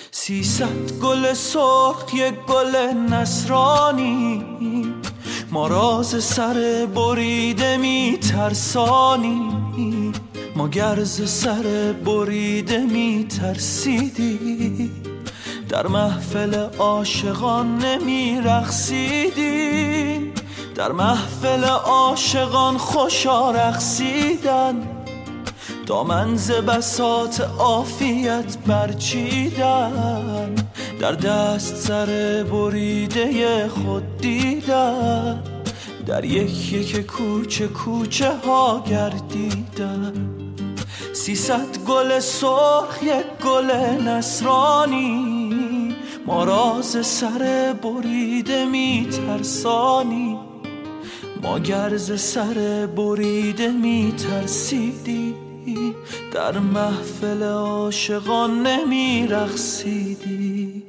300 گل سرخ یک گل نصرانی، ما راز سر بریده می ترسانی، ما گرز سر بریده می ترسیدی، در محفل عاشقان نمی رقصیدی، در محفل عاشقان خوشا رقصیدن، دامن ز بساط عافیت برچیدن، در دست سر بریده خود دیدن، در یک یک کوچه کوچه ها گردیدن. 300 گل سرخ یک گل نصرانی، ما راز سر بریده می ترسانی، ما گرز سر بریده می ترسیدی، در محفل عاشقان نمی رقصیدی.